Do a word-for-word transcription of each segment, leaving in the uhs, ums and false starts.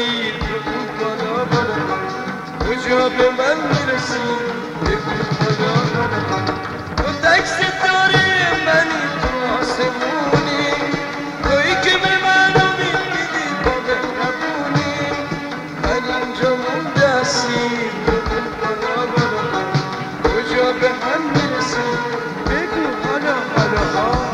اسیر بگو بالا بالا کجا به من میرسی بگو بالا بالا تو تک ستاره منی تو آسمونی تویی که به من امید میدی با مهربونی من اینجا مونده اسیر بگو بالا بالا کجا به هم میرسی بگو حالا حالا ها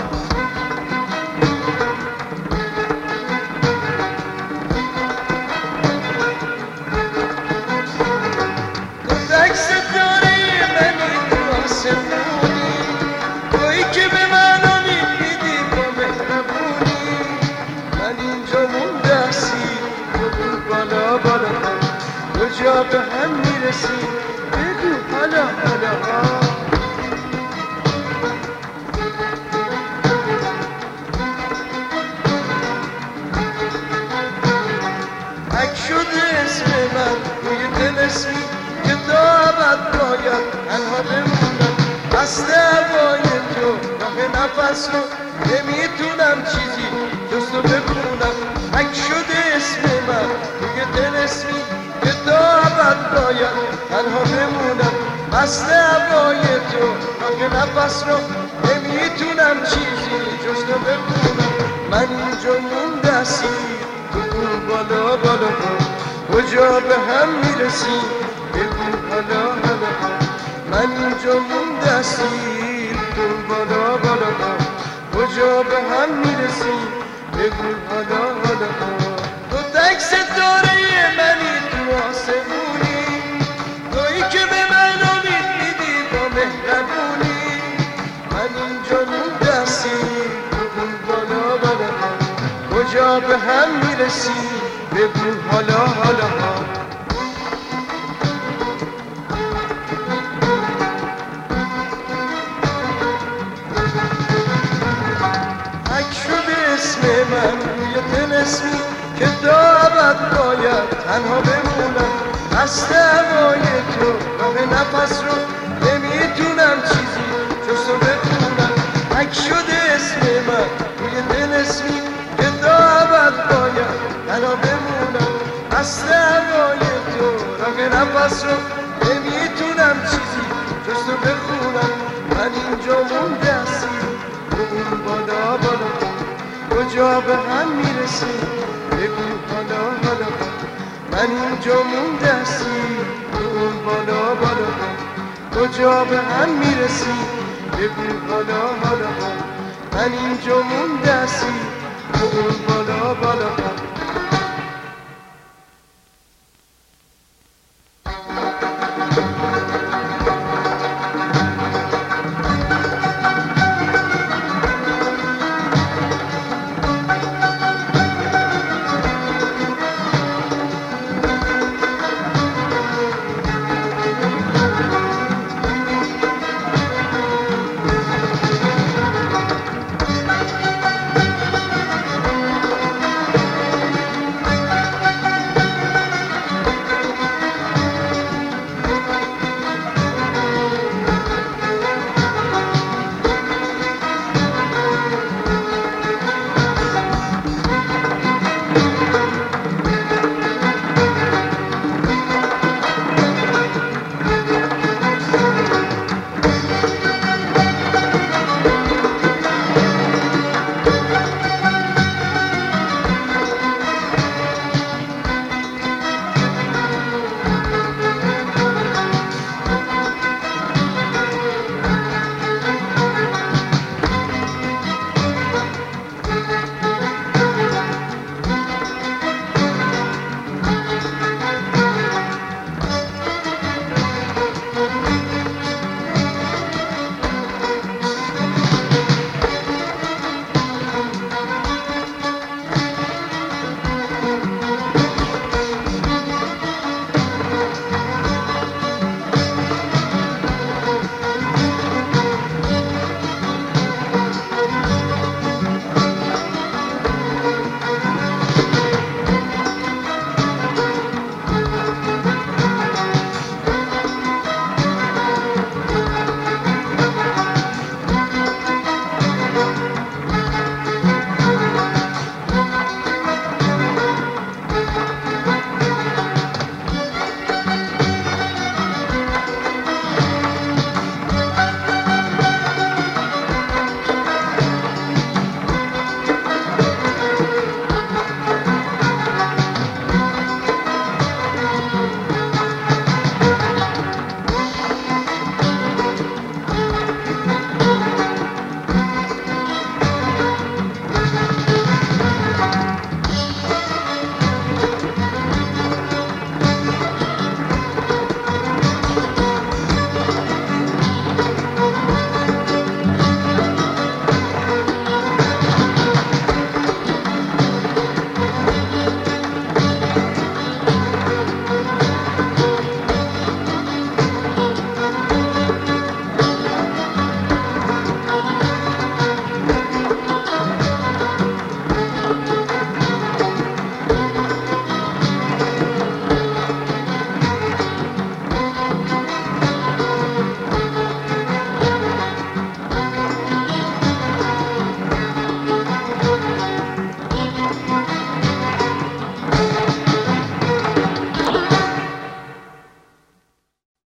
تویی که به من امید میدی با مهربونی من اینجا مونده اسیر بگو بالا بالا کجا به هم میرسی بگو حالا حالا ها حک شده اسم من روی دل اسمی که تا ابد باید تنها بمونم بسته هوای تو راه نفس رو نمیتونم چیزی جز تو بخونم حک شده اسم من روی دل اسمی که تا ابد باید تنها بمونم بسته هوای تو راه نفس رو نمیتونم چیزی جز تو بخونم من اینجا مونده اسیر بگو بالا بالا کجا به هم میرسی بگو حالا حالا من اینجا مونده اسیر بگو بالا بالا کجا به هم میرسی بگو حالا حالا تو تک ستاره منی تو آسمونی تویی که به من امید میدی با مهربونی من اینجا مونده اسیر بگو بالا بالا کجا به هم میرسی بگو حالا حالا ها حک شده اسم من روی دل اسمی که تا ابد باید تنها بمونم بسته هوای تو راه نفس رو نمیتونم چیزی جز تو بخونم حک شده اسم من روی دل اسمی که تا ابد باید تنها بمونم بسته هوای تو راه نفس رو نمیتونم چیزی جز تو بخونم من اینجا مونده اسیر بگو بالا بالا کجا به هم میرسی بگو حالا حالا من اینجا مونده اسیر بگو بالا بالا کجا به هم میرسی بگو حالا حالا من اینجا مونده اسیر بگو بالا بالا